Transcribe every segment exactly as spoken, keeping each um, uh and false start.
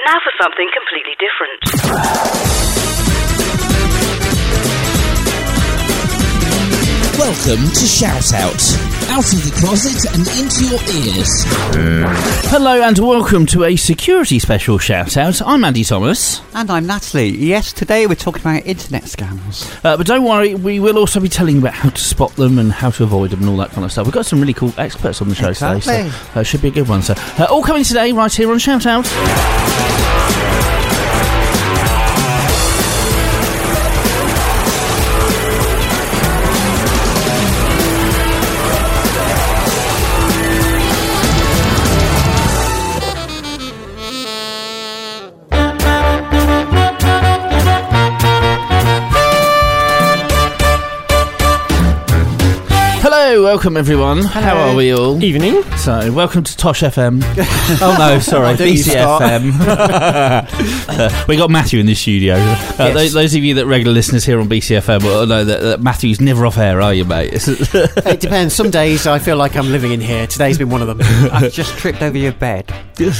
Now for something completely different. Welcome to Shout Out. Out of the closet and into your ears. Hello and welcome to a security special Shout Out. I'm Andy Thomas. And I'm Natalie. Yes, today we're talking about internet scams. Uh, but don't worry, we will also be telling you about how to spot them and how to avoid them and all that kind of stuff. We've got some really cool experts on the show Exactly. today, so uh, should be a good one. So, uh, all coming today right here on Shout Out. Hello, welcome everyone. Hello. How are we all? Evening. So, welcome to Tosh F M. Oh no, sorry, Don't you B C F M. uh, we got Matthew in the studio. Uh, Yes. those, those of you that regular listeners here on B C F M will know that, that Matthew's never off air, are you, mate? It depends. Some days I feel like I'm living in here. Today's been one of them. I've just tripped over your bed.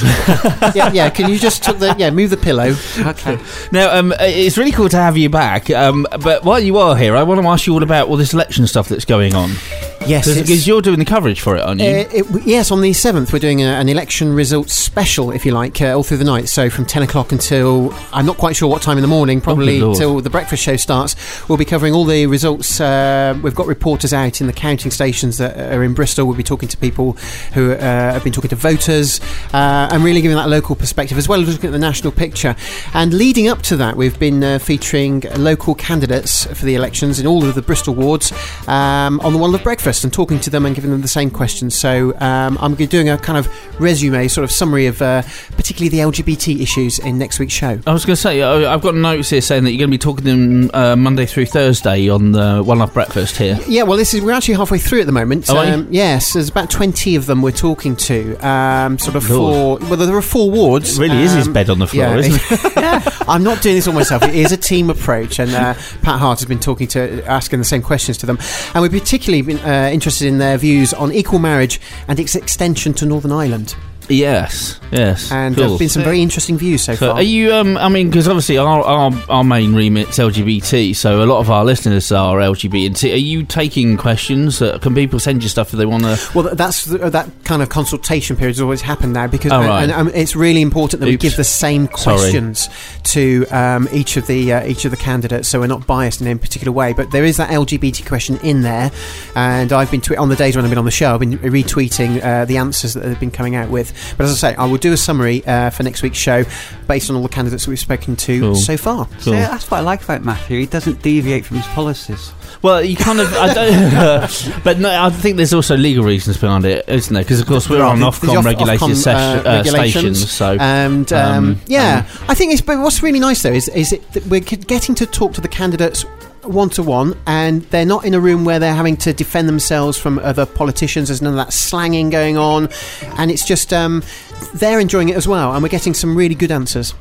yeah, yeah. Can you just took the yeah move the pillow? Okay. Now, um, it's really cool to have you back. Um, but while you are here, I want to ask you all about all this election stuff that's going on. Yes, it's- Because you're doing the coverage for it, aren't you? Uh, it, yes, on the seventh, we're doing a, an election results special, if you like, uh, all through the night. So from ten o'clock until, I'm not quite sure what time in the morning, probably good Lord. till the breakfast show starts. We'll be covering all the results. Uh, we've got reporters out in the counting stations that are in Bristol. We'll be talking to people who uh, have been talking to voters uh, and really giving that local perspective, as well as looking at the national picture. And leading up to that, we've been uh, featuring local candidates for the elections in all of the Bristol wards um, on the One Love Breakfast and talking to them and giving them the same questions. So um, I'm doing a kind of resume, sort of summary of uh, particularly the L G B T issues in next week's show. I was going to say, uh, I've got notes here saying that you're going to be talking to them uh, Monday through Thursday on the One Love Breakfast here. Yeah, well, this is we're actually halfway through at the moment. Oh, are you? um, yes, there's about twenty of them we're talking to. Um, sort of Lord. four. Well, there are four wards. It really is his Um, bed on the floor, yeah, isn't it? I'm not doing this all myself. It is a team approach, and uh, Pat Hart has been talking to, asking the same questions to them, and we've particularly been uh, interested in their views on equal marriage and its extension to Northern Ireland. Yes, yes. And cool. there have been some very interesting views so, So far. are you, um, I mean, because obviously our, our our main remit's L G B T, so a lot of our listeners are L G B T. Are you taking questions? Uh, can people send you stuff if they want to? Well, th- that's that kind of consultation period has always happened now because Oh, and, right. and, um, it's really important that we Oops. give the same Sorry. questions to um, each of the uh, each of the candidates, so we're not biased in any particular way. But there is that L G B T question in there, and I've been twe- on the days when I've been on the show, I've been retweeting uh, the answers that they've been coming out with. But as I say, I will do a summary uh, for next week's show based on all the candidates that we've spoken to Cool. so far. Cool. So that's what I like about Matthew. He doesn't deviate from his policies. Well, you kind of, I don't, but no, I think there's also legal reasons behind it, isn't there? Because of course we're There are on the- Ofcom the Off- regulated Ofcom, ses- uh, uh, regulations. stations, so And um, um, yeah, um, I think it's. But what's really nice though is is it that we're getting to talk to the candidates one to one, and they're not in a room where they're having to defend themselves from other politicians. There's none of that slanging going on, and it's just um, they're enjoying it as well, and we're getting some really good answers.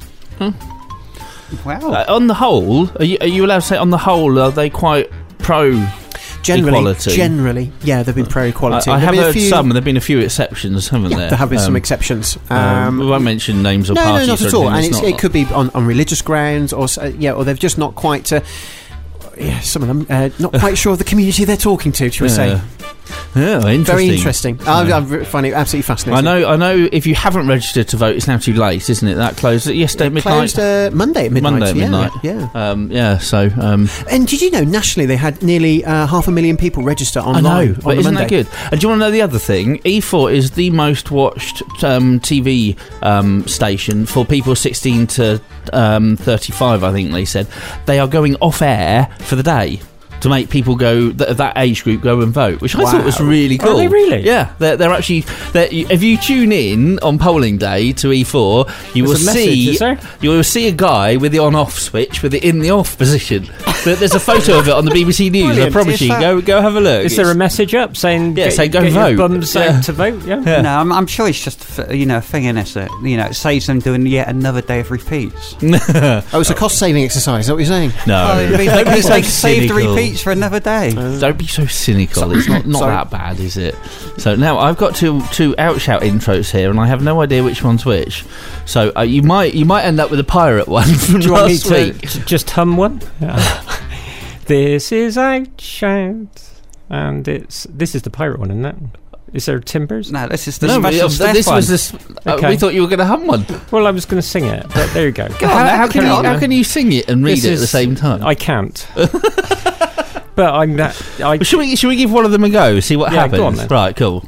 Wow. uh, on the whole, are you, are you allowed to say on the whole, are they quite pro? Generally, Equality. generally, yeah, they've been pro equality. I, I There've have been a heard few- some, and there've been a few exceptions, haven't Yeah, there? there have been some Um, exceptions. Um, Um, we won't mention names or no, parties. no, not or at all. anything, And it's it's, not- it could be on, on religious grounds, or s- uh, yeah, or they've just not quite. Uh, yeah, some of them uh, not quite sure of the community they're talking to. Shall we say? Yeah. Yeah, interesting. Very interesting. I, Yeah. I find it absolutely fascinating. I know. I know. If you haven't registered to vote, it's now too late, isn't it? That closed yesterday It midnight. closed uh, Monday at midnight. Monday at yeah, midnight. Yeah. Um, yeah. So. Um, And did you know nationally they had nearly uh, half a million people register online? I know, on but the isn't Monday. that good? And do you want to know the other thing? E four is the most watched um, T V um, station for people sixteen to um, thirty-five. I think they said they are going off air for the day to make people go th- that age group go and vote, which I Wow. thought was really cool. Are they really? Yeah, they're, they're actually. They're, if you tune in on polling day to E four, you There's will a message, see is there? you will see a guy with the on-off switch with it in the off position. There- There's a photo of it on the B B C News. Brilliant. I promise Is you. that- Go go have a look. Is there a message up saying Yeah, get, say go get vote. your bums Yeah. out to vote? Yeah. Yeah. No, I'm, I'm sure it's just a f- you know a thing in it. That, you know, it saves them doing yet another day of repeats. Oh, it's a cost-saving exercise. Is that what you're saying? No. Oh, it means they, Don't be they, so they save the cynical. repeats for another day. Don't be so cynical. It's not, not Sorry. that bad, is it? So now I've got two two outshout intros here, and I have no idea which one's which. So uh, you might you might end up with a pirate one from Do you want me last to week. j- just hum one? This is Outshout, and it's this is the pirate one, isn't it? Is there timbers? No, this is the No, but, special uh, Steph this one. was this. Uh, Okay. We thought you were going to hum one. Well, I was going to sing it, but there you go. Go on, how, then, how can carry you on. how can you sing it and read This it at the is- same time? I can't. But I'm that. I Well, should we should we give one of them a go? See what Yeah, happens. go on then. Right, cool.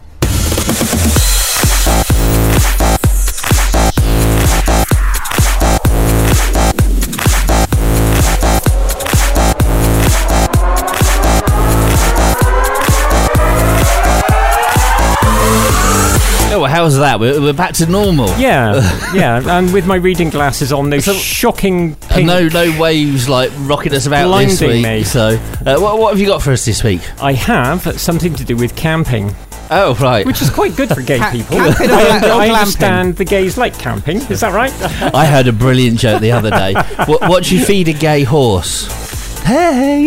Oh, well, how's that? We're, we're back to normal. yeah, yeah, and with my reading glasses on, those So- shocking And pink. no, no waves like rocking us about this Blinding week. me. So, uh, what, what have you got for us this week? I have something to do with camping, Oh, right. which is quite good for gay Ca- people. camping or I, gla- or I glamping? understand the gays like camping. Is that right? I heard a brilliant joke the other day. What, what do you feed a gay horse? Hey.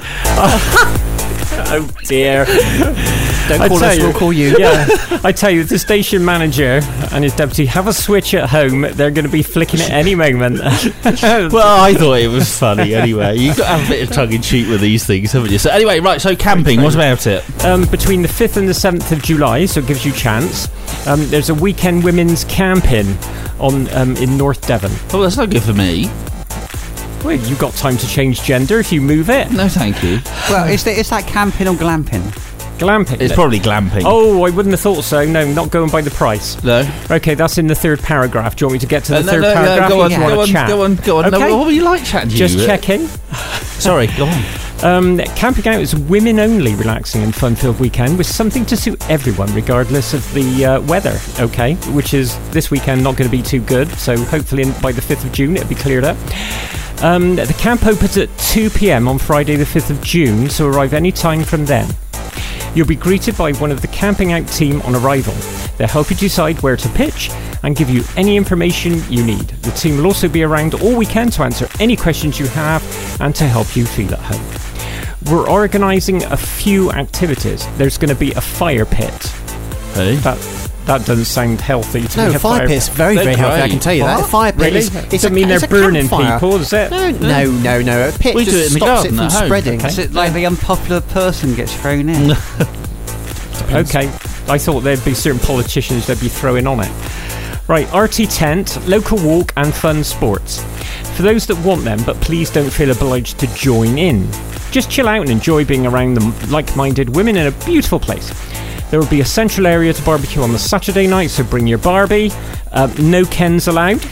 Oh dear. Don't I call tell us, you. we'll call you. Yeah, I tell you, the station manager and his deputy have a switch at home. They're going to be flicking it any moment. Well, I thought it was funny anyway. You've got to have a bit of tongue in cheek with these things, haven't you? So, anyway, right, so camping, what about it? um, between the fifth and the seventh of July, so it gives you a chance. Um, there's a weekend women's camping on um, in North Devon. Oh, that's not good for me. Well, you've got time to change gender if you move it. No, thank you. Well, is, the, is that camping or glamping? Glamping. It's probably glamping. Oh, I wouldn't have thought so. No, not going by the price. No. Okay, that's in the third paragraph. Do you want me to get to the Uh, no, third no, no, paragraph? go or on, do you go want on, to chat? go on, go on. Okay. No, what were you like chatting to Just you? checking. Sorry, go on. Um, camping out is women-only relaxing and fun-filled weekend with something to suit everyone, regardless of the uh, weather. Okay, which is this weekend not going to be too good. So hopefully in, by the fifth of June it'll be cleared up. Um, the camp opens at two p.m. on Friday the fifth of June, so arrive any time from then. You'll be greeted by one of the camping out team on arrival. They'll help you decide where to pitch and give you any information you need. The team will also be around all weekend to answer any questions you have and to help you feel at home. We're organising a few activities. There's going to be a fire pit. Hey? That that doesn't sound healthy to me. No, a fire pit's very, They're very healthy, I great. can tell you that. What? A fire pit Really? is... It It's doesn't a, mean they're it's a burning campfire. people, is it? No, no, no, no. A pit We do it just in the stops it garden from at home. spreading. Is it like the unpopular person gets thrown in? Okay, I thought there'd be certain politicians that'd be throwing on it. Right, R T tent, local walk and fun sports. For those that want them, but please don't feel obliged to join in. Just chill out and enjoy being around the like-minded women in a beautiful place. There will be a central area to barbecue on the Saturday night, so bring your Barbie. Uh, no Kens allowed.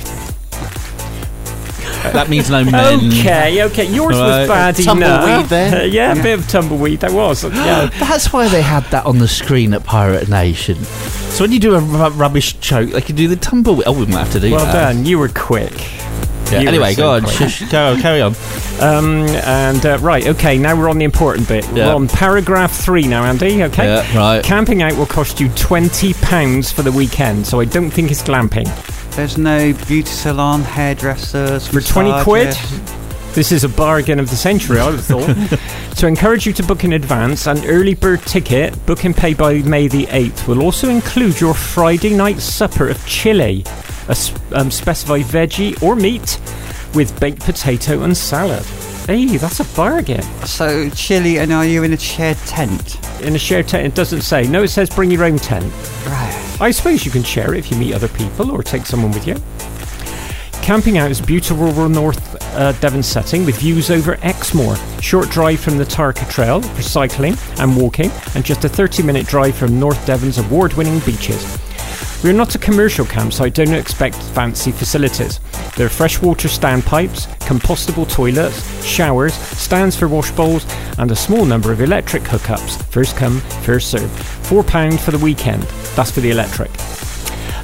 That means no men. Okay, okay, yours Right. was bad Tumbleweed enough. there. yeah, a bit of tumbleweed, that was. Yeah. That's why they had that on the screen at Pirate Nation. So when you do a ru- rubbish choke, they can do the tumbleweed. Oh, we might have to do Well that. done, you were quick. Yeah, You were anyway, so go on. quick. Shush, go, carry on. Um, and uh, right, okay, now we're on the important bit. Yeah. We're on paragraph three now, Andy. Okay, Yeah, right. Camping out will cost you twenty pounds for the weekend, so I don't think it's glamping. There's no beauty salon, hairdressers For twenty quid, massages. this is a bargain of the century, I would have thought. To encourage you to book in advance, an early bird ticket, book and pay by May the eighth, will also include your Friday night supper of chili, a s- um, specified veggie or meat, with baked potato and salad. Hey, that's a bargain. So, chilli, and are you in a shared tent? In a shared tent, it doesn't say. No, it says bring your own tent. Right. I suppose you can share it if you meet other people or take someone with you. Camping out is a beautiful rural North uh, Devon setting with views over Exmoor. Short drive from the Tarka Trail for cycling and walking, and just a thirty minute drive from North Devon's award-winning beaches. We are not a commercial campsite, don't expect fancy facilities. There are freshwater standpipes, compostable toilets, showers, stands for wash bowls, and a small number of electric hookups. First come, first served. Four pounds for the weekend. That's for the electric.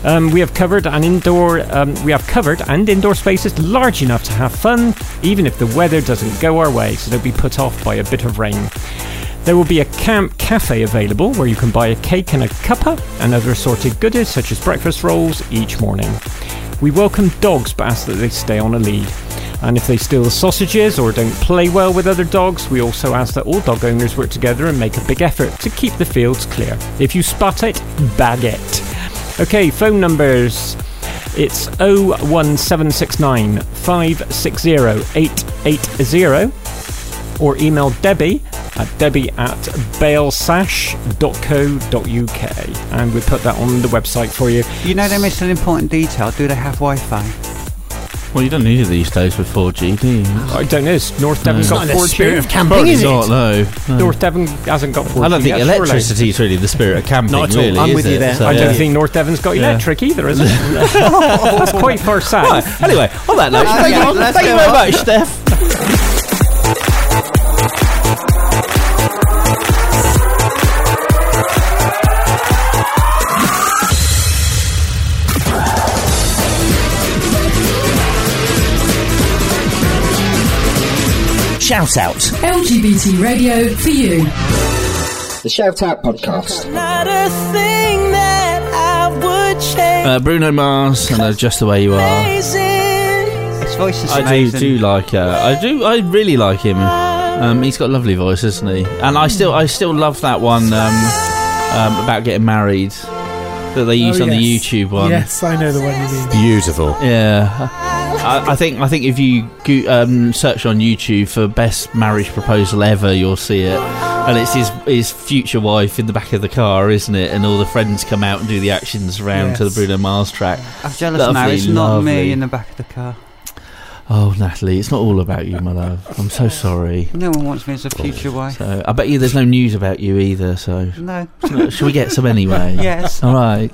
Um, we have covered an indoor. Um, we have covered and indoor spaces large enough to have fun, even if the weather doesn't go our way. So don't be put off by a bit of rain. There will be a camp cafe available where you can buy a cake and a cuppa and other assorted goodies such as breakfast rolls each morning. We welcome dogs but ask that they stay on a lead. And if they steal the sausages or don't play well with other dogs, we also ask that all dog owners work together and make a big effort to keep the fields clear. If you spot it, bag it. Okay, phone numbers. It's oh one seven six nine, five six zero, eight eight zero or email Debbie at debbie at balesash dot co dot uk and we put that on the website for you. You know they missed an important detail. Do they have Wi-Fi? Well, you don't need it these days with four G, do you? I don't know. North Devon No. got Not in four the G. spirit of camping, Probably is it? not, no. no. North Devon hasn't got four G. I don't think yet, surely. electricity is really the spirit of camping, Not at all. really, I'm is with you it? there. So, I don't yeah. think North Devon's got Yeah. electric either, is it? That's quite far south. Right, anyway, on that note, Uh, thank, yeah, you, let's thank you go very on. much, Steph. Shout out. L G B T radio for you. The Shout Out Podcast. Not a thing that I would change. Uh, Bruno Mars and uh, Just the Way You Are. Amazing. His voice is I do, amazing. do like. Uh, I do. I really like him. Um, he's got a lovely voice, hasn't he? And I still, I still love that one um, um, about getting married that they used Oh, on the yes. YouTube one. Yes, I know the one you mean. Beautiful. Yeah, I, I think I think if you go, um, search on YouTube for best marriage proposal ever, you'll see it, and it's his his future wife in the back of the car, isn't it? And all the friends come out and do the actions around to the Yes. Bruno Mars track. I'm jealous now. Lovely, It's not lovely. me in the back of the car. Oh, Natalie, it's not all about you, my love. I'm so sorry. No one wants me as a future wife. So I bet you there's no news about you either. So No. shall we get some anyway? Yes. All right.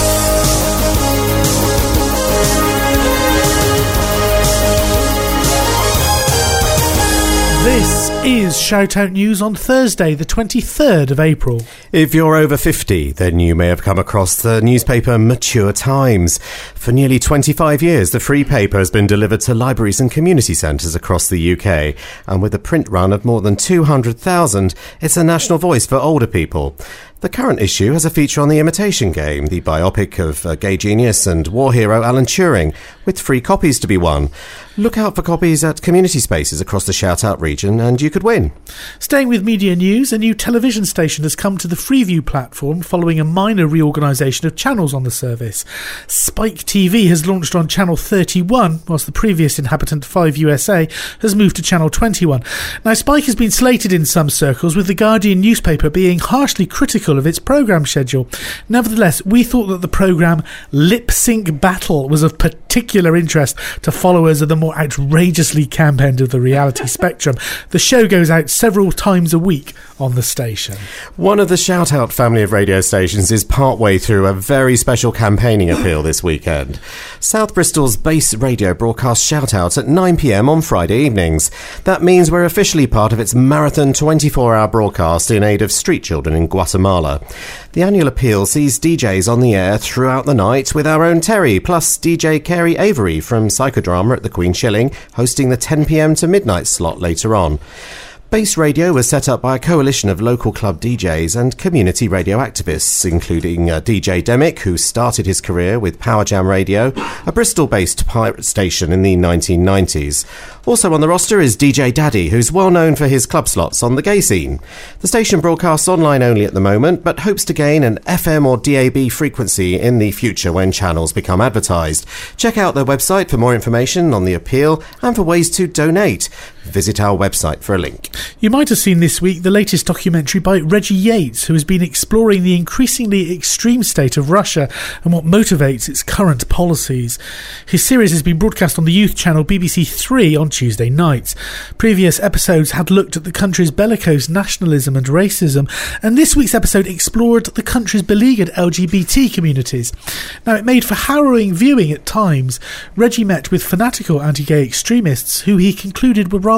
This is Shout Out News on Thursday, the twenty-third of April. If you're over fifty, then you may have come across the newspaper Mature Times. For nearly twenty-five years, the free paper has been delivered to libraries and community centres across the U K. And with a print run of more than two hundred thousand, it's a national voice for older people. The current issue has a feature on The Imitation Game, the biopic of uh, gay genius and war hero Alan Turing, with free copies to be won. Look out for copies at community spaces across the Shout Out region and you could win. Staying with media news, a new television station has come to the Freeview platform following a minor reorganisation of channels on the service. Spike T V has launched on Channel thirty-one, whilst the previous inhabitant five U S A has moved to Channel twenty-one. Now, Spike has been slated in some circles, with the Guardian newspaper being harshly critical of its programme schedule. Nevertheless, we thought that the programme Lip Sync Battle was of particular interest to followers of the more outrageously camp end of the reality spectrum. The show goes out several times a week on the station. One of the Shout Out family of radio stations is partway through a very special campaigning appeal this weekend. South Bristol's Base Radio broadcasts Shout Out at nine p m on Friday evenings. That means we're officially part of its marathon twenty-four hour broadcast in aid of street children in Guatemala. The annual appeal sees D Js on the air throughout the night, with our own Terry, plus D J Carey Avery from Psychodrama at the Queen Shilling, hosting the ten p m to midnight slot later on. Base Radio was set up by a coalition of local club D Js and community radio activists, including uh, D J Demick, who started his career with Power Jam Radio, a Bristol-based pirate station in the nineteen nineties. Also on the roster is D J Daddy, who's well known for his club slots on the gay scene. The station broadcasts online only at the moment, but hopes to gain an F M or D A B frequency in the future when channels become advertised. Check out their website for more information on the appeal and for ways to donate. Visit our website for a link. You might have seen this week the latest documentary by Reggie Yates, who has been exploring the increasingly extreme state of Russia and what motivates its current policies. His series has been broadcast on the youth channel B B C Three on Tuesday nights. Previous episodes had looked at the country's bellicose nationalism and racism, and this week's episode explored the country's beleaguered L G B T communities. Now, it made for harrowing viewing at times. Reggie met with fanatical anti-gay extremists who he concluded were rather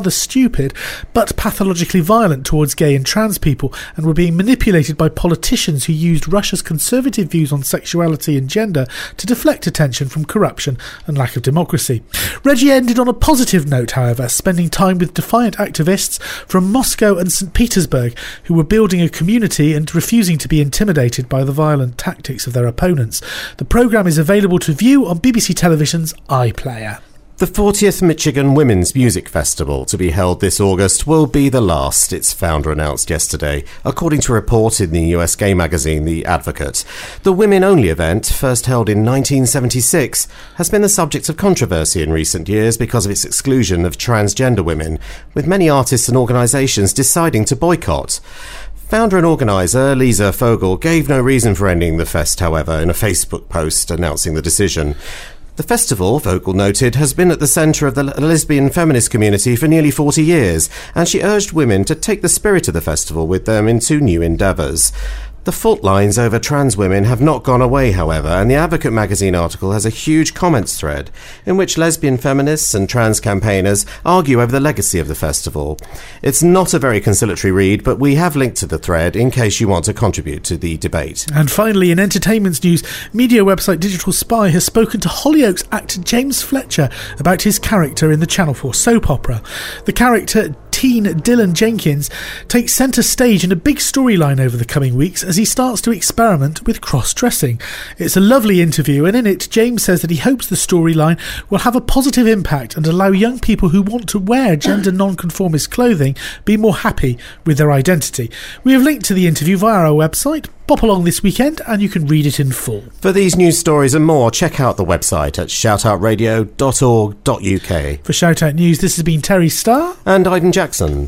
rather stupid but pathologically violent towards gay and trans people, and were being manipulated by politicians who used Russia's conservative views on sexuality and gender to deflect attention from corruption and lack of democracy. Reggie ended on a positive note, however, spending time with defiant activists from Moscow and Saint Petersburg who were building a community and refusing to be intimidated by the violent tactics of their opponents. The programme is available to view on B B C Television's iPlayer. The fortieth Michigan Women's Music Festival, to be held this August, will be the last, its founder announced yesterday, according to a report in the U S gay magazine The Advocate. The women-only event, first held in nineteen seventy-six, has been the subject of controversy in recent years because of its exclusion of transgender women, with many artists and organisations deciding to boycott. Founder and organiser Lisa Fogel gave no reason for ending the fest, however, in a Facebook post announcing the decision. The festival, Vogel noted, has been at the centre of the lesbian feminist community for nearly forty years, and she urged women to take the spirit of the festival with them into new endeavours. The fault lines over trans women have not gone away, however, and the Advocate magazine article has a huge comments thread in which lesbian feminists and trans campaigners argue over the legacy of the festival. It's not a very conciliatory read, but we have linked to the thread in case you want to contribute to the debate. And finally, in entertainment news, media website Digital Spy has spoken to Hollyoaks actor James Fletcher about his character in the Channel four soap opera. The character, teen Dylan Jenkins, takes centre stage in a big storyline over the coming weeks as he starts to experiment with cross-dressing. It's a lovely interview, and in it James says that he hopes the storyline will have a positive impact and allow young people who want to wear gender non-conformist clothing be more happy with their identity. We have linked to the interview via our website. Pop along this weekend and you can read it in full. For these news stories and more, check out the website at shout out radio dot org dot U K. For Shout Out News, this has been Terry Starr and Aidan Jackson.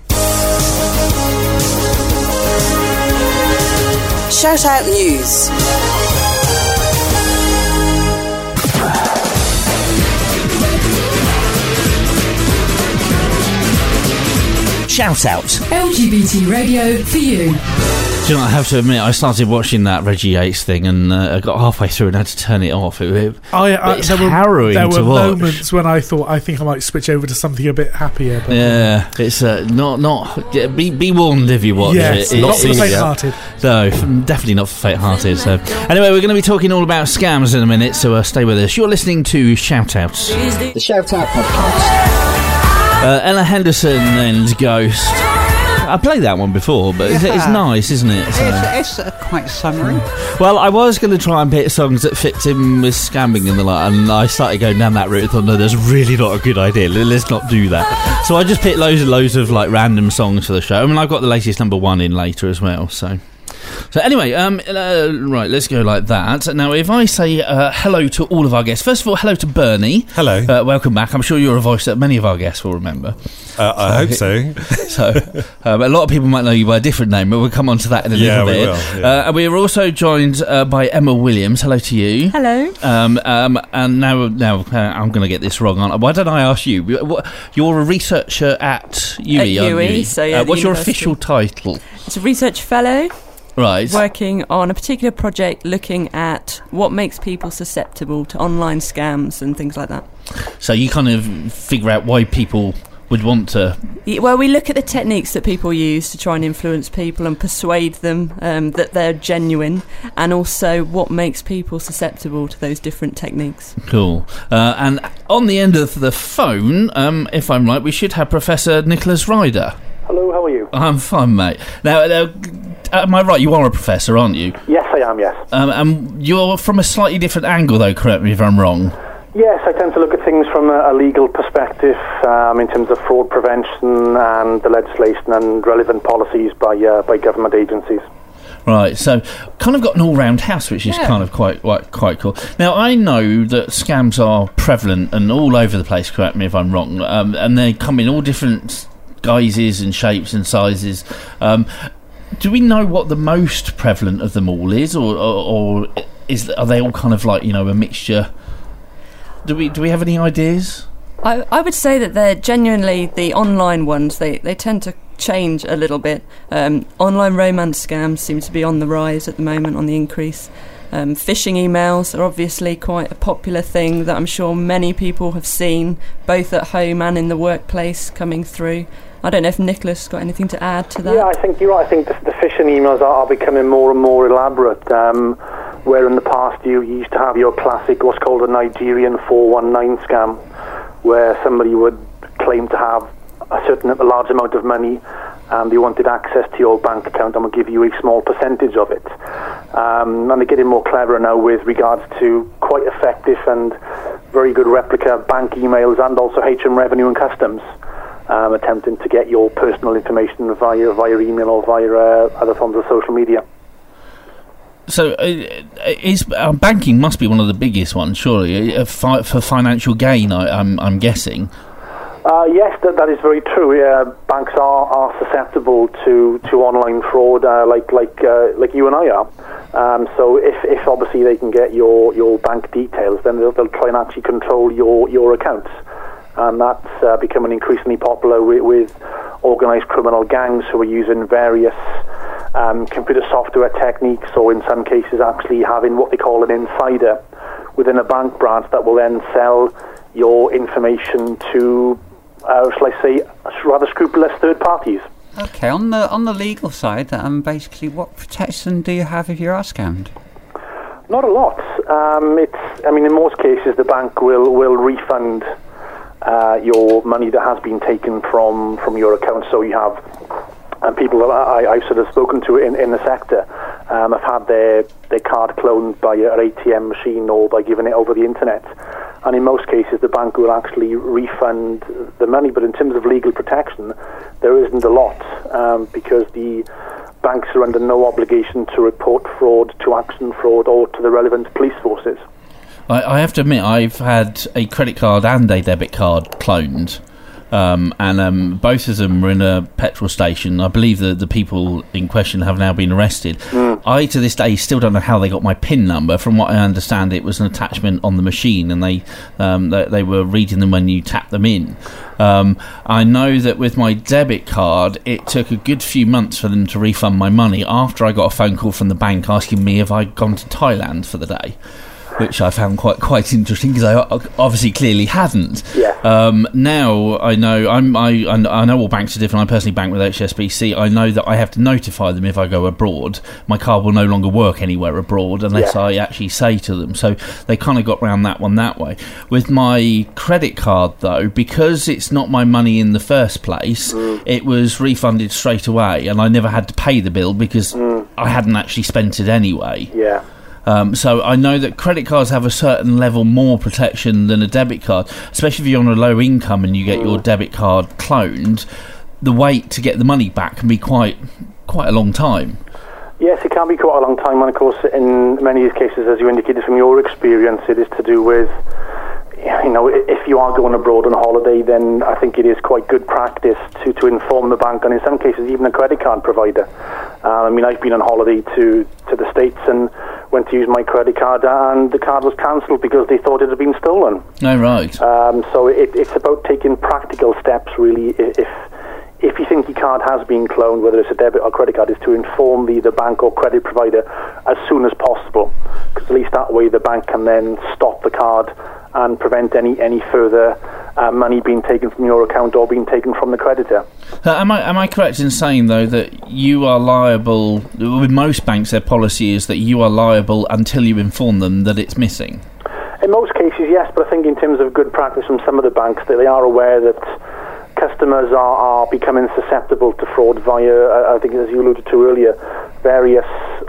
Shout Out News. Shout Out. L G B T radio for you. Do you know, I have to admit, I started watching that Reggie Yates thing and uh, I got halfway through and had to turn it off. It, it, I, I, it's there were, harrowing there to were watch. moments when I thought, I think I might switch over to something a bit happier. But yeah, it's uh, not... not yeah, be, be warned if you watch yes, it. Not It's for the not faint-hearted. No, f- definitely not for faint-hearted. So. Anyway, we're going to be talking all about scams in a minute, so uh, stay with us. You're listening to Shout Outs. The Shout Out podcast. Uh, Ella Henderson and Ghost. I played that one before, but it's, it's nice, isn't it? So. It's, it's uh, quite summery. Well, I was going to try and pick songs that fit in with scamming and the like, and I started going down that route and thought, no, that's really not a good idea. Let's not do that. So I just picked loads and loads of like random songs for the show. I mean, I've got the latest number one in later as well, so... So anyway, um, uh, right, let's go like that. Now, if I say uh, hello to all of our guests, first of all, hello to Bernie. Hello. Uh, welcome back. I'm sure you're a voice that many of our guests will remember. Uh, I hope so. So, um, a lot of people might know you by a different name, but we'll come on to that in a yeah, little bit. We will, yeah. uh, and we are also joined uh, by Emma Williams. Hello to you. Hello. Um, um, and now, now uh, I'm going to get this wrong, aren't I? Why don't I ask you? What, you're a researcher at U I, at aren't U I, you? so yeah, uh, what's your university. official title? It's a research fellow. Right. Working on a particular project looking at what makes people susceptible to online scams and things like that. So you kind of figure out why people would want to... Yeah, well, we look at the techniques that people use to try and influence people and persuade them um, that they're genuine, and also what makes people susceptible to those different techniques. Cool. Uh, and on the end of the phone, um, if I'm right, we should have Professor Nicholas Ryder. Hello, how are you? I'm fine, mate. Now, uh, am I right? You are a professor, aren't you? Yes, I am, yes. Um, and you're from a slightly different angle, though, correct me if I'm wrong. Yes, I tend to look at things from a, a legal perspective um, in terms of fraud prevention and the legislation and relevant policies by uh, by government agencies. Right, so kind of got an all-round house, which is yeah. kind of quite, quite quite cool. Now, I know that scams are prevalent and all over the place, correct me if I'm wrong, um, and they come in all different guises and shapes and sizes. Um, do we know what the most prevalent of them all is, or, or, or is are they all kind of like, you know, a mixture? Do we do we have any ideas? I, I would say that they're genuinely the online ones. They they tend to change a little bit. Um, online romance scams seem to be on the rise at the moment, on the increase. Um, phishing emails are obviously quite a popular thing that I'm sure many people have seen, both at home and in the workplace, coming through. I don't know if Nicholas has got anything to add to that. Yeah, I think you're right. I think the, the phishing emails are, are becoming more and more elaborate. Um, where in the past you used to have your classic, what's called a Nigerian four one nine scam, where somebody would claim to have a certain a large amount of money and they wanted access to your bank account and would give you a small percentage of it. Um, and they're getting more clever now with regards to quite effective and very good replica bank emails and also H M Revenue and Customs, um, attempting to get your personal information via via email or via uh, other forms of social media. So, uh, is uh, banking must be one of the biggest ones, surely, uh, fi- for financial gain. I, I'm, I'm guessing. Uh, yes, that, that is very true. Uh, banks are, are susceptible to, to online fraud, uh, like like uh, like you and I are. Um, so, if, if obviously they can get your, your bank details, then they'll, they'll try and actually control your, your accounts, and that's uh, becoming increasingly popular with, with organised criminal gangs who are using various Um, computer software techniques, or in some cases actually having what they call an insider within a bank branch that will then sell your information to, uh, shall I say, rather scrupulous third parties. Okay, on the on the legal side, um, basically, what protection do you have if you're scammed? Not a lot. Um, it's, I mean, in most cases, the bank will will refund uh, your money that has been taken from from your account. So you have. And people that I, I've sort of spoken to in, in the sector um, have had their, their card cloned by an A T M machine or by giving it over the internet. And in most cases, the bank will actually refund the money. But in terms of legal protection, there isn't a lot um, because the banks are under no obligation to report fraud, to action fraud, or to the relevant police forces. I, I have to admit, I've had a credit card and a debit card cloned. Um, and um, both of them were in a petrol station. I believe that the people in question have now been arrested. Mm. I, to this day, still don't know how they got my PIN number. From what I understand, it was an attachment on the machine, and they um, they, they were reading them when you tap them in. Um, I know that with my debit card, it took a good few months for them to refund my money after I got a phone call from the bank asking me if I'd gone to Thailand for the day, which I found quite quite interesting because I obviously clearly hadn't. Yeah. Um, now I know I'm I I know all banks are different. I personally bank with H S B C. I know that I have to notify them if I go abroad. My card will no longer work anywhere abroad unless yeah. I actually say to them. So they kind of got around that one that way. With my credit card though, because it's not my money in the first place, mm. it was refunded straight away, and I never had to pay the bill because mm. I hadn't actually spent it anyway. Yeah. Um, so I know that credit cards have a certain level more protection than a debit card, especially if you're on a low income and you get mm. your debit card cloned. The wait to get the money back can be quite quite a long time. Yes, it can be quite a long time, and of course in many of these cases, as you indicated from your experience, it is to do with, you know, if you are going abroad on holiday, then I think it is quite good practice to, to inform the bank, and in some cases even a credit card provider. Uh, I mean, I've been on holiday to, to the States and went to use my credit card, and the card was cancelled because they thought it had been stolen. Oh, right. Um, so it, it's about taking practical steps, really. If if you think your card has been cloned, whether it's a debit or credit card, is to inform the, the bank or credit provider as soon as possible, because at least that way the bank can then stop the card and prevent any, any further uh, money being taken from your account or being taken from the creditor. Uh, am I am I correct in saying, though, that you are liable, with most banks their policy is that you are liable until you inform them that it's missing? In most cases, yes, but I think in terms of good practice from some of the banks, that they are aware that customers are, are becoming susceptible to fraud via, I think as you alluded to earlier, various,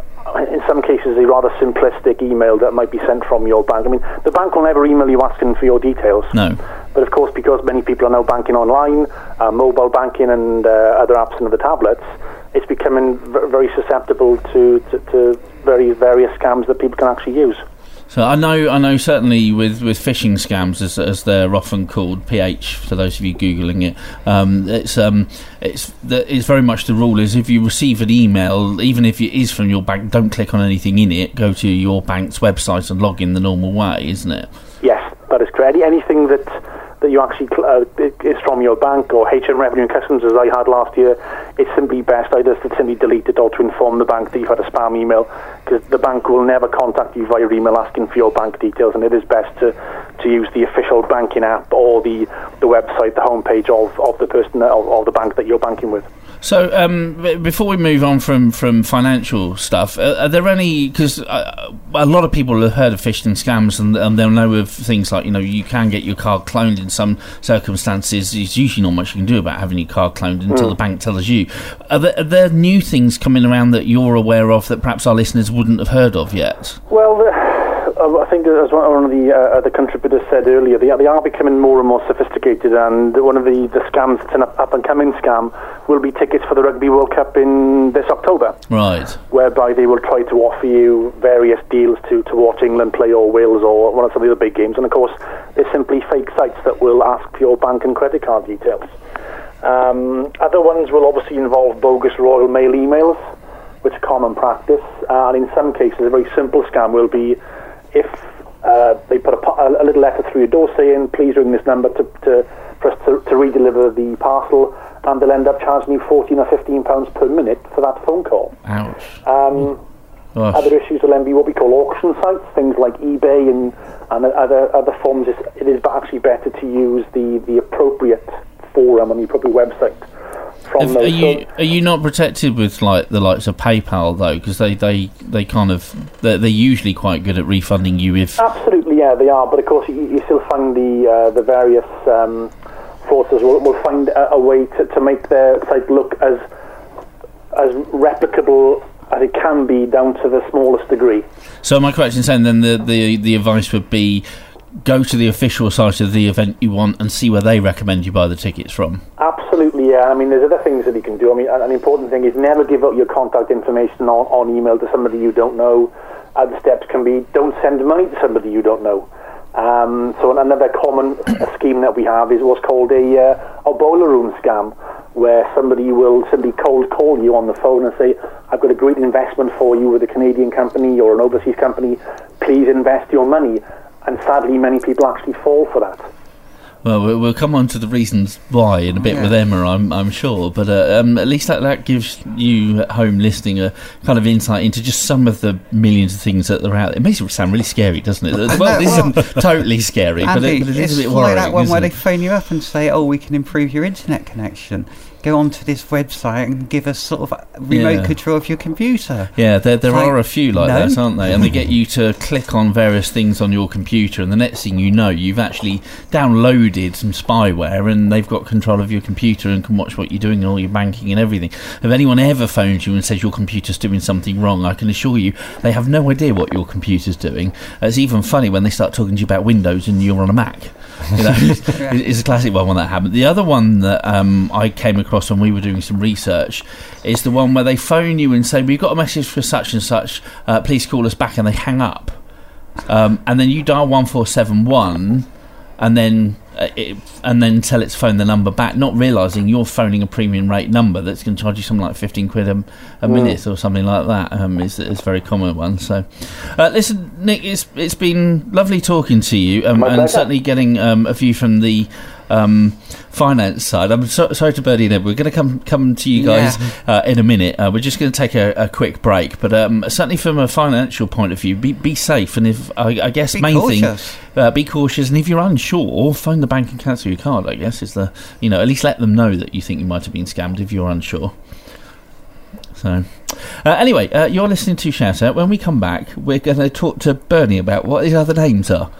in some cases, a rather simplistic email that might be sent from your bank. I mean, the bank will never email you asking for your details. No. But of course, because many people are now banking online, uh, mobile banking and uh, other apps on the tablets, it's becoming v- very susceptible to, to, to very various scams that people can actually use. So I know, I know. Certainly, with, with phishing scams, as, as they're often called, P H. For those of you googling it, um, it's um, it's the, it's very much the rule is if you receive an email, even if it is from your bank, don't click on anything in it. Go to your bank's website and log in the normal way, isn't it? Yes, that is correct. Anything that that you actually uh, is from your bank or H M Revenue and Customs, as I had last year, it's simply best either to simply delete it or to inform the bank that you've had a spam email, because the bank will never contact you via email asking for your bank details, and it is best to, to use the official banking app or the, the website, the homepage of, of the person of, of the bank that you're banking with. So, um, b- before we move on from, from financial stuff, uh, are there any, because uh, a lot of people have heard of phishing scams, and, and they'll know of things like, you know, you can get your card cloned in some circumstances. There's usually not much you can do about having your card cloned until mm. the bank tells you. Are there, are there new things coming around that you're aware of that perhaps our listeners wouldn't have heard of yet? Well, the- I think, as one of the uh, the contributors said earlier, they, they are becoming more and more sophisticated, and one of the, the scams that's an up-and-coming scam will be tickets for the Rugby World Cup in this October. Right. Whereby they will try to offer you various deals to, to watch England play or Wales or one of some of the other big games, and of course, they're simply fake sites that will ask for your bank and credit card details. Um, other ones will obviously involve bogus Royal Mail emails, which are common practice, uh, and in some cases, a very simple scam will be if uh, they put a, a little letter through your door saying, please ring this number to, to, for us to, to re-deliver the parcel, and they'll end up charging you fourteen or fifteen pounds per minute for that phone call. Ouch. Um, other issues will then be what we call auction sites, things like eBay and, and other other forms. It is actually better to use the, the appropriate forum on the appropriate website. Have, are you are you not protected with like the likes of PayPal though? Because they, they, they kind of they're, they're usually quite good at refunding you if absolutely yeah they are. But of course you, you still find the uh, the various um, fraudsters will, will find a, a way to, to make their site look as as replicable as it can be down to the smallest degree. So am I correct in saying then the the, the advice would be go to the official site of the event you want and see where they recommend you buy the tickets from? Absolutely, yeah. I mean, there's other things that you can do. I mean, an important thing is never give out your contact information on, on email to somebody you don't know. Other steps can be don't send money to somebody you don't know. Um, so another common scheme that we have is what's called a, uh, a boiler room scam, where somebody will simply cold call you on the phone and say, I've got a great investment for you with a Canadian company or an overseas company. Please invest your money. And sadly, many people actually fall for that. Well, we'll come on to the reasons why in a bit yeah. with Emma, I'm I'm sure. But uh, um, at least that, that gives you at home listening a kind of insight into just some of the millions of things that are out there. It makes it sound really scary, doesn't it? Well, well this isn't totally scary, but it, but it is a bit worrying. It's like that one where it? they phone you up and say, oh, we can improve your internet connection. Go onto this website and give us sort of remote yeah. control of your computer. Yeah, there there like, are a few like no. that, aren't they? And they get you to click on various things on your computer, and the next thing you know, you've actually downloaded some spyware, and they've got control of your computer and can watch what you're doing and all your banking and everything. If anyone ever phones you and says your computer's doing something wrong, I can assure you they have no idea what your computer's doing. It's even funny when they start talking to you about Windows and you're on a Mac. You know, yeah. It's a classic one when that happened. The other one that um, I came across when we were doing some research is the one where they phone you and say, we've got a message for such and such, uh, please call us back, and they hang up. Um, and then you dial one four seven one and then uh, it, and then tell it to phone the number back, not realising you're phoning a premium rate number that's going to charge you something like fifteen quid a, a mm. minute or something like that. Um, it's, it's a very common one. So, uh, listen, Nick, it's it's been lovely talking to you, um, and certainly getting um, a view from the um, finance side. I'm so, sorry to Bertie and Ed. We're going to come come to you guys yeah. uh, in a minute. Uh, we're just going to take a, a quick break, but um, certainly from a financial point of view, be be safe, and if I, I guess be main cautious. thing, uh, be cautious, and if you're unsure, phone the bank and cancel your card. I guess is the you know at least let them know that you think you might have been scammed if you're unsure. So, uh, anyway, uh, you're listening to Shout Out. When we come back, we're going to talk to Bernie about what his other names are.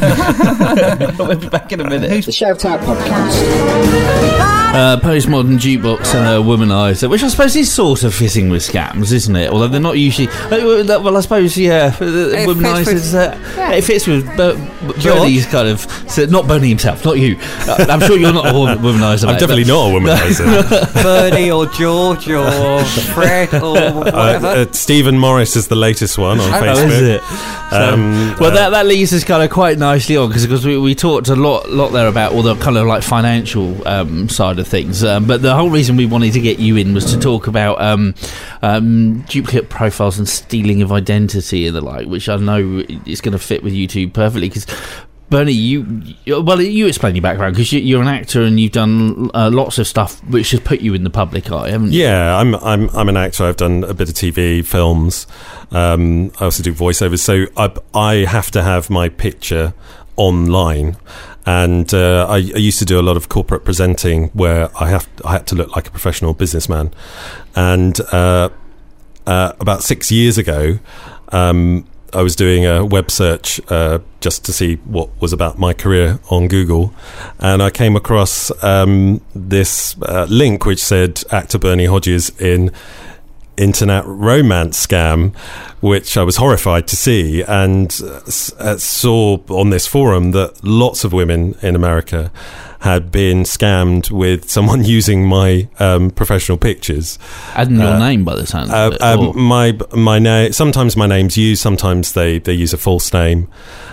We'll be back in a minute. The Shout Out Podcast. Uh, postmodern jukebox and a womanizer, which I suppose is sort of fitting with scams, isn't it? Although they're not usually. Well, I suppose, yeah. It womanizers. Uh, yeah. It fits with Ber- Bernie's kind of. So not Bernie himself, not you. Uh, I'm sure you're not a womanizer. I'm mate, definitely not a womanizer. Bernie or George or Fred or whatever. Uh, uh, Stephen Morris is the latest one on oh, Facebook. Is it? Um, so, well, uh, that that leads us kind of quite nicely on because we, we talked a lot lot there about all the kind of like financial um, side of things. Um, but the whole reason we wanted to get you in was to talk about um, um, duplicate profiles and stealing of identity and the like, which I know is going to fit with you two perfectly because Bernie, you, you well, you explain your background because you, you're an actor and you've done uh, lots of stuff which has put you in the public eye, haven't you? Yeah, I'm I'm I'm an actor. I've done a bit of T V, films. Um, I also do voiceovers, so I I have to have my picture online. And uh, I, I used to do a lot of corporate presenting where I have I had to look like a professional businessman. And uh, uh, about six years ago, um, I was doing a web search uh, just to see what was about my career on Google, and I came across um, this uh, link which said actor Bernie Hodges in internet romance scam, which I was horrified to see, and uh, saw on this forum that lots of women in America had been scammed with someone using my um, professional pictures. And your uh, name by the sound uh, of it. Uh, my my name. Sometimes my name's used. Sometimes they, they use a false name.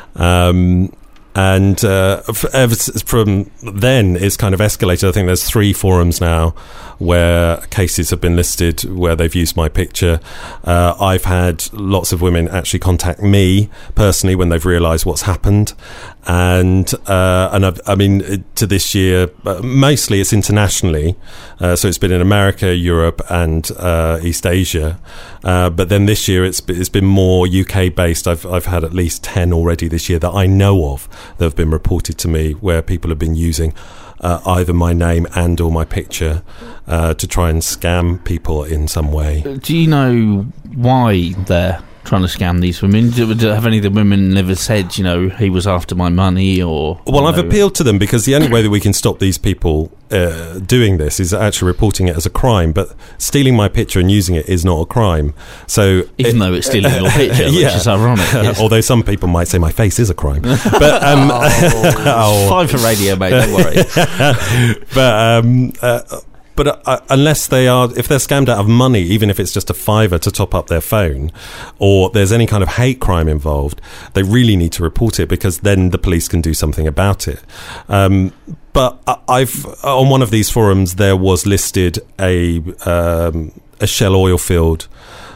Um, and uh, f- ever s- from then, it's kind of escalated. I think there's three forums now where cases have been listed where they've used my picture. Uh, I've had lots of women actually contact me personally when they've realised what's happened. And uh, and I've, I mean, to this year, uh, mostly it's internationally. Uh, so it's been in America, Europe, and uh, East Asia. Uh, but then this year it's it's been more U K based. I've I've had at least ten already this year that I know of that have been reported to me where people have been using uh, either my name and or my picture uh, to try and scam people in some way. Do you know why they're trying to scam these women? Do, do, have any of the women never said, you know, he was after my money or... Well, I've know? appealed to them because the only way that we can stop these people uh, doing this is actually reporting it as a crime, but stealing my picture and using it is not a crime. So Even it, though it's stealing your picture, yeah. which is ironic. Yes. Although some people might say my face is a crime. But um, oh, oh. Fine for radio, mate, don't worry. but... Um, uh, But uh, unless they are, if they're scammed out of money, even if it's just a fiver to top up their phone, or there's any kind of hate crime involved, they really need to report it because then the police can do something about it. Um, but I've on one of these forums there was listed a um, a Shell oil field.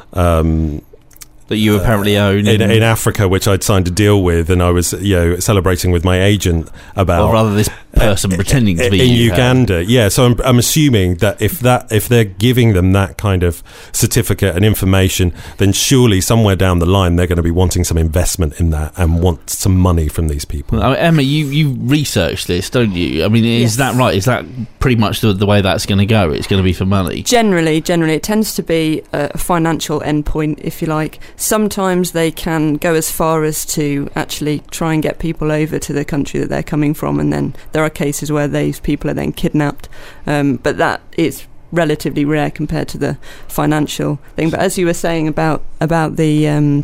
Um, that you apparently own in, in Africa, which I'd signed a deal with, and I was, you know, celebrating with my agent about, or rather, this person uh, pretending to be in you Uganda. have. Yeah, so I'm, I'm assuming that if that if they're giving them that kind of certificate and information, then surely somewhere down the line they're going to be wanting some investment in that and want some money from these people. Well, Emma, you you researched this, don't you? I mean, is yes. that right? Is that pretty much the, the way that's going to go? It's going to be for money. Generally, generally, it tends to be a financial endpoint, if you like. Sometimes they can go as far as to actually try and get people over to the country that they're coming from, and then there are cases where these people are then kidnapped. Um, but that is relatively rare compared to the financial thing. But as you were saying about about the um,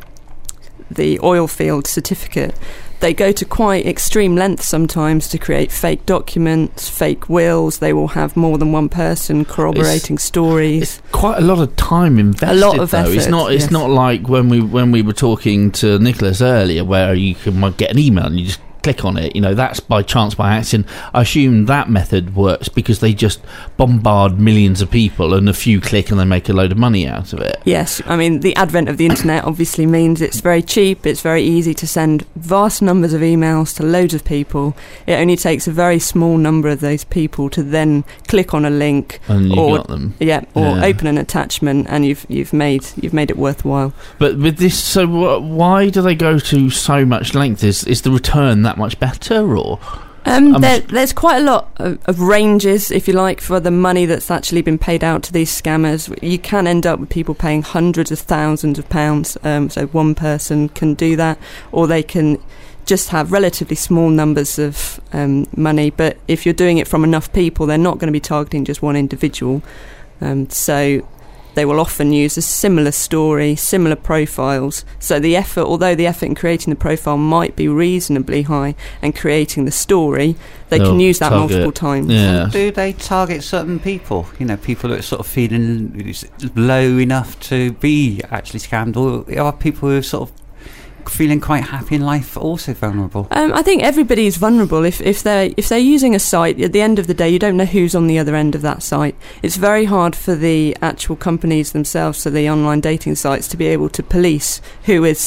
the oil field certificate, they go to quite extreme lengths sometimes to create fake documents, fake wills. They will have more than one person corroborating it's, stories. It's quite a lot of time invested. A lot of though. effort. It's not. It's yes. not like when we when we were talking to Nicholas earlier, where you can get an email and you just click on it. You know, that's by chance, by accident. I assume that method works because they just bombard millions of people and a few click and they make a load of money out of it. Yes, I mean, the advent of the internet obviously means it's very cheap, it's very easy to send vast numbers of emails to loads of people. It only takes a very small number of those people to then click on a link and you or got them. Yeah, or yeah. open an attachment, and you've you've made you've made it worthwhile. But with this, so wh- why do they go to so much length? Is is the return that much better, or? Um, there, there's quite a lot of, of ranges, if you like, for the money that's actually been paid out to these scammers. You can end up with people paying hundreds of thousands of pounds, um, so one person can do that, or they can just have relatively small numbers of um, money. But if you're doing it from enough people, they're not going to be targeting just one individual. Um, so they will often use a similar story, similar profiles. So the effort, although the effort in creating the profile might be reasonably high and creating the story, they They'll can use that target. multiple times. Yeah. Do they target certain people? You know, people that are sort of feeling low enough to be actually scammed, or are people who are sort of feeling quite happy in life also vulnerable? Um, I think everybody is vulnerable if, if they're if they're using a site. At the end of the day, you don't know who's on the other end of that site. It's very hard for the actual companies themselves, so the online dating sites, to be able to police who is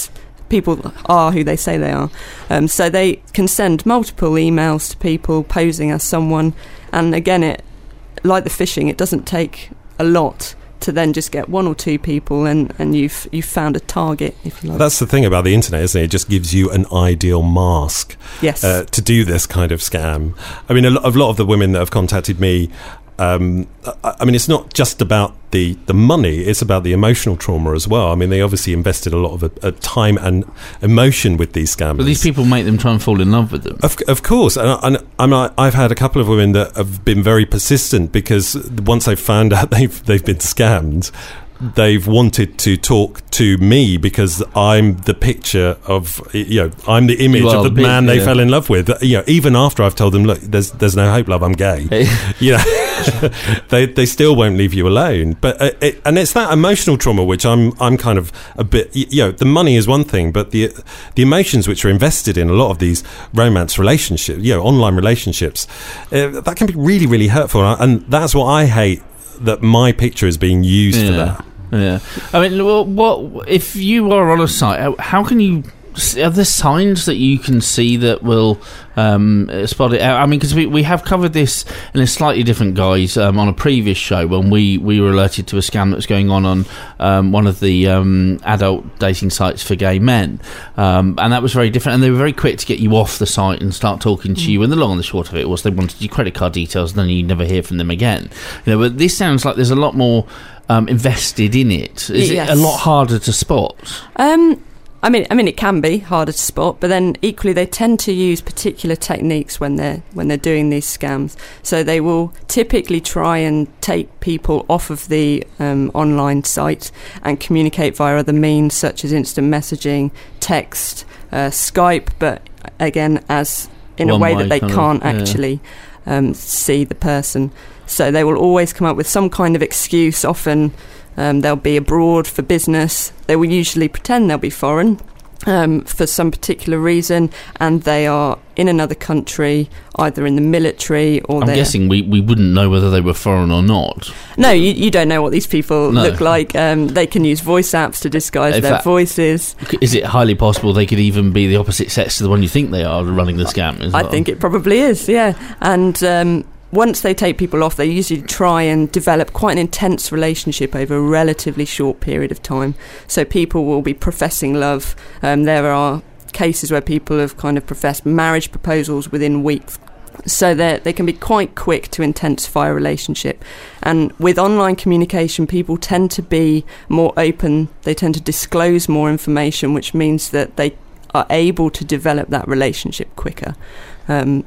people are who they say they are. Um, so they can send multiple emails to people posing as someone, and again, it like the phishing, it doesn't take a lot to then just get one or two people, and, and you've you've found a target, if you like. That's the thing about the internet, isn't it? It just gives you an ideal mask yes. uh, to do this kind of scam. I mean, a lot, a lot of the women that have contacted me, um, I, I mean, it's not just about the, the money, it's about the emotional trauma as well. I mean, they obviously invested a lot of uh, time and emotion with these scammers. But these people make them try and fall in love with them. Of, of course. And, and, and I've had a couple of women that have been very persistent, because once they've found out they've, they've been scammed, they've wanted to talk to me, because I'm the picture of, you know, I'm the image of the, the man they yeah. fell in love with. You know, even after I've told them, look, there's there's no hope, love, I'm gay. You know, they they still won't leave you alone. But uh, it, and it's that emotional trauma which I'm I'm kind of a bit. You know, the money is one thing, but the the emotions which are invested in a lot of these romance relationships, you know, online relationships, uh, that can be really really hurtful, and that's what I hate. That my picture is being used yeah. for that. Yeah, I mean, well, what if you are on a site? How, how can you? Are there signs that you can see that will um, spot it out? I mean, because we, we have covered this in a slightly different guise um, on a previous show when we, we were alerted to a scam that was going on on um, one of the um, adult dating sites for gay men, um, and that was very different. And they were very quick to get you off the site and start talking to mm. you. And the long and the short of it was they wanted your credit card details, and then you never hear from them again. You know, but this sounds like there's a lot more um, invested in it. Is yes. it a lot harder to spot? Um. I mean, I mean, it can be harder to spot, but then equally they tend to use particular techniques when they're when they're doing these scams. So they will typically try and take people off of the um, online site and communicate via other means such as instant messaging, text, uh, Skype, but again, as in One a way way that they kind can't of, yeah. actually um, see the person. So they will always come up with some kind of excuse. Often um, they'll be abroad for business. They will usually pretend they'll be foreign um, for some particular reason, and they are in another country, either in the military or I'm they're... guessing we, we wouldn't know whether they were foreign or not. No, you, you don't know what these people No. look like. Um, they can use voice apps to disguise In their fact, voices. Is it highly possible they could even be the opposite sex to the one you think they are running the scam as I well? think it probably is, yeah. And um, once they take people off, they usually try and develop quite an intense relationship over a relatively short period of time. So people will be professing love. Um, there are cases where people have kind of professed marriage proposals within weeks. So they they can be quite quick to intensify a relationship. And with online communication, people tend to be more open. They tend to disclose more information, which means that they are able to develop that relationship quicker. Um,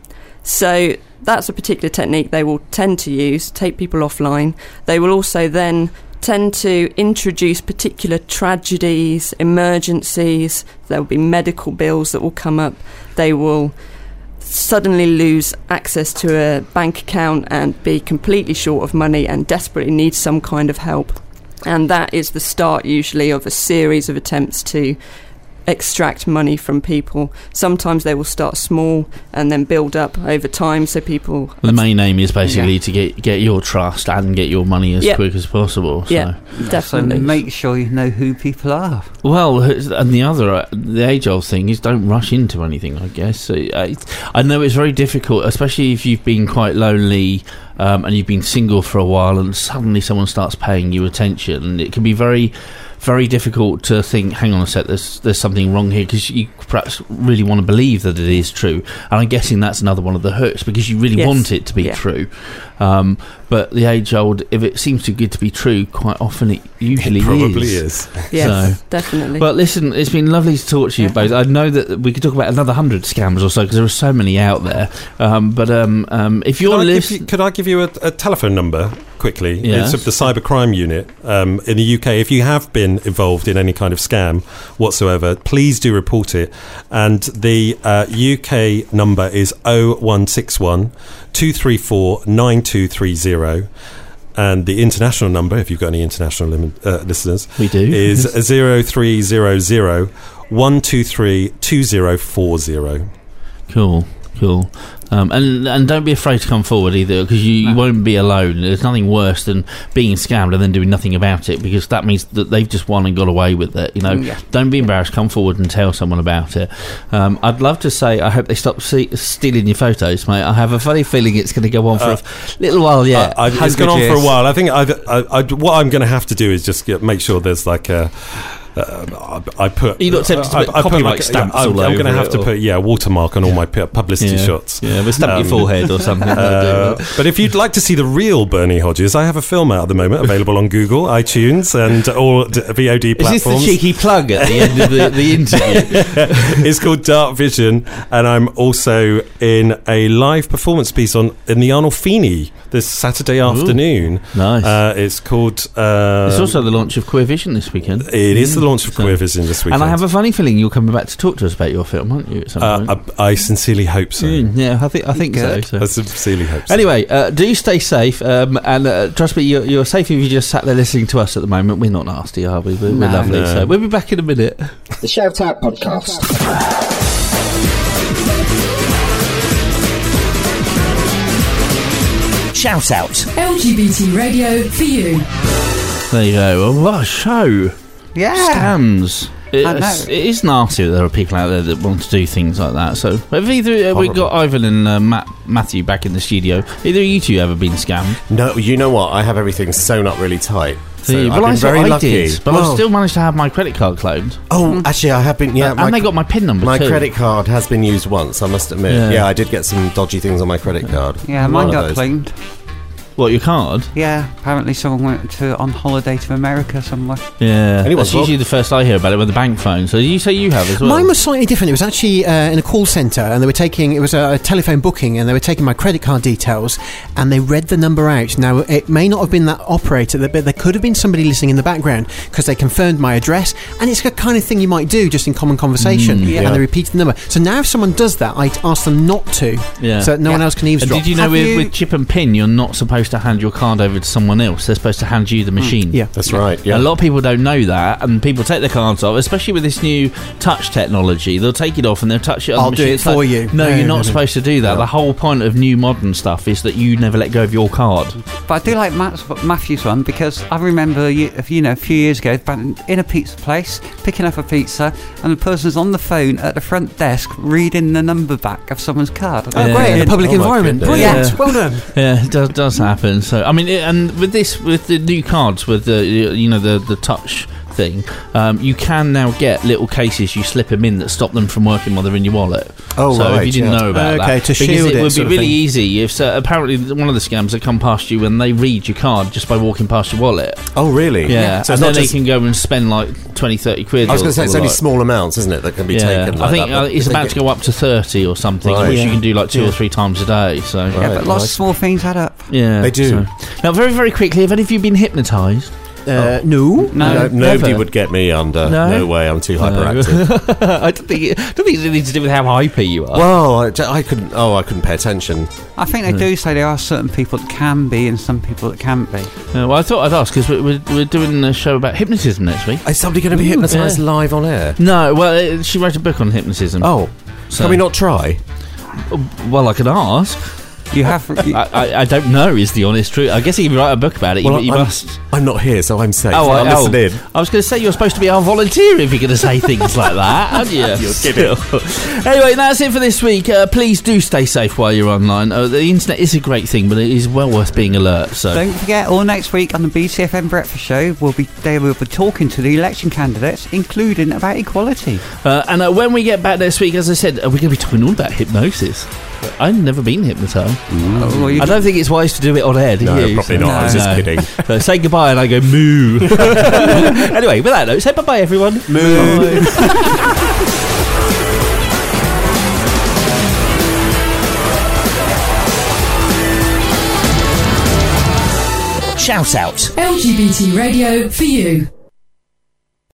so that's a particular technique they will tend to use, take people offline. They will also then tend to introduce particular tragedies, emergencies. There will be medical bills that will come up. They will suddenly lose access to a bank account and be completely short of money and desperately need some kind of help. And that is the start usually of a series of attempts to extract money from people. Sometimes they will start small and then build up over time, so people... The main aim is basically Yeah. to get get your trust and get your money as Yep. quick as possible. So. Yeah, definitely. So make sure you know who people are. Well, and the other, uh, the age-old thing is don't rush into anything, I guess. So, uh, I know it's very difficult, especially if you've been quite lonely um, and you've been single for a while and suddenly someone starts paying you attention. And it can be very... very difficult to think, hang on a sec, there's there's something wrong here, because you perhaps really want to believe that it is true. And I'm guessing that's another one of the hooks, because you really Yes. want it to be Yeah. true. Um, but the age-old, if it seems too good to be true, quite often it usually It probably is. is. Yes, So- definitely. Well, listen, it's been lovely to talk to you Yeah. both. I know that we could talk about another hundred scams or so, because there are so many out there. Um, but um, um, if you're Could I, give listening... you, could I give you a, a telephone number quickly? Yes. It's of the cybercrime unit um, in the U K. If you have been involved in any kind of scam whatsoever, please do report it. And the uh, U K number is oh one six one, two three four, nine two three zero. And the international number, if you've got any international lim- uh, listeners, We do. is zero three zero zero, one two three, two zero four zero. Cool, cool. Um, and and don't be afraid to come forward either, because you, you won't be alone. There's nothing worse than being scammed and then doing nothing about it, because that means that they've just won and got away with it. You know, Yeah. don't be embarrassed. Come forward and tell someone about it. Um, I'd love to say I hope they stop see- stealing your photos, mate. I have a funny feeling it's going to go on for Uh, a little while yet. I, I, it's gone on for a while. I think I, I, I, what I'm going to have to do is just get, make sure there's like a. Uh, I, I put. You're not tempted to I, put I put copyright like, stamps yeah, I'm, all I'm over going to have it, to or- put yeah a watermark on all my pu- publicity Yeah. shots. Yeah, but stamp your forehead or something. Uh, but if you'd like to see the real Bernie Hodges, I have a film out at the moment available on Google, iTunes, and all d- V O D Is this platforms. the cheeky plug at the end of the, the interview? It's called Dark Vision, and I'm also in a live performance piece on in the Arnolfini this Saturday afternoon. Nice. Uh, it's called. Uh, It's also the launch of Queer Vision this weekend. It is the launch of Queer Vision this weekend. And I have a funny feeling you're coming back to talk to us about your film, aren't you? At some Uh, point? I, I sincerely hope so. Mm, yeah, I think I think so, so. I sincerely hope so. Anyway, uh, do stay safe, um, and uh, trust me, you're, you're safe if you just sat there listening to us at the moment. We're not nasty, are we? We're, we're No. lovely. No. So we'll be back in a minute. The Shout Out Podcast. Shout Out. L G B T radio for you. There you go. Well, what a show! Yeah. Scams. It, I know. it's- it is nasty that there are people out there that want to do things like that. So, have either uh, we Horrible. got Ivan and uh, Matt, Matthew back in the studio? Either of you two ever been scammed? No, you know what? I have everything sewn up really tight. So See, I've well, been I thought very I lucky. did, but Well, I've still managed to have my credit card cloned. Oh, actually, I have been. Yeah, Uh, my and they cr- got my PIN number My too. credit card has been used once. I must admit. Yeah. Yeah, I did get some dodgy things on my credit card. Yeah, One mine of got those. cleaned. What, your card? Yeah, apparently someone went to on holiday to America somewhere. Yeah, Anyway, that's well- usually the first I hear about it with the bank phone. So you say you have as well? Mine was slightly different. It was actually uh, in a call centre, and they were taking. It was a, a telephone booking, and they were taking my credit card details, and they read the number out. Now, it may not have been that operator, but there could have been somebody listening in the background because they confirmed my address, and it's the kind of thing you might do just in common conversation. Mm, yeah. And they repeated the number. So now, if someone does that, I ask them not to, Yeah. so that no one Yeah. else can And eavesdrop. did you know Have with, you- with chip and pin, you're not supposed to hand your card over to someone else. They're supposed to hand you the machine. Yeah. That's right. Yeah. A lot of people don't know that, and people take their cards off, especially with this new touch technology. They'll take it off and they'll touch it on I'll the do machine. it It's for like, you. No, No, you're no, not no. supposed to do that. The whole point of new modern stuff is that you never let go of your card. But I do like Matt's, Matthew's one because I remember, you, you know, a few years ago, back in a pizza place, picking up a pizza, and the person's on the phone at the front desk reading the number back of someone's card. Oh, Yeah. great! In a Yeah. public Oh, my environment, goodness. brilliant. Yeah. Well done. Yeah, it does, does happen. So I mean, it, and with this, with the new cards, with the you know the the touch thing, um, you can now get little cases you slip them in that stop them from working while they're in your wallet. Oh, so right, if you didn't yeah. know about that, Okay, to because shield it it would be sort of really thing. easy if so, apparently one of the scams that come past you when they read your card just by walking past your wallet. Oh, really? Yeah, So and it's then not they just. can go and spend like twenty, thirty quid. I was or- going to say it's or only like- small amounts, isn't it, that can be Yeah, taken. Like I think that, uh, but it's if they about get- to go up to thirty or something, Right. which Yeah. you can do like two Yeah. or three times a day. So Right. Yeah, but lots nice. of small things add up. yeah, They do. so- Now, very, very quickly, have any of you been hypnotised? Uh, no. No, No, nobody never. would get me under. No? No, way. I'm too No. hyperactive. I don't think it, don't think it's anything to do with how hyper you are. Well, I, j- I couldn't. Oh, I couldn't pay attention. I think they do say there are certain people that can be and some people that can't be. Uh, well, I thought I'd ask because we're, we're, we're doing a show about hypnotism next week. Is somebody going to be Ooh, hypnotised yeah. live on air? No, well, uh, she wrote a book on hypnotism. Oh, so, can we not try? Well, I can ask. You have. You, I, I, I don't know. Is the honest truth? I guess you can write a book about it. Well, you, you I'm, must. I'm not here, so I'm safe. Oh, I'll I- listen oh. in. I was going to say you're supposed to be our volunteer if you're going to say things like that, aren't you? You're kidding. Still. Anyway, that's it for this week. Uh, please do stay safe while you're online. Uh, the internet is a great thing, but it is well worth being alert. So. don't forget, all next week on the B C F M Breakfast Show, we'll be they will be talking to the election candidates, including about equality. Uh, and uh, when we get back next week, as I said, uh, we're going to be talking all about hypnosis. I've never been hypnotised. Oh, well, you I don't think it's wise to do it on air, do No, you? probably So- not. I was just No. kidding. So say goodbye and I go moo. Anyway, with that note, say bye-bye, everyone. Moo. Shout Out. L G B T radio for you.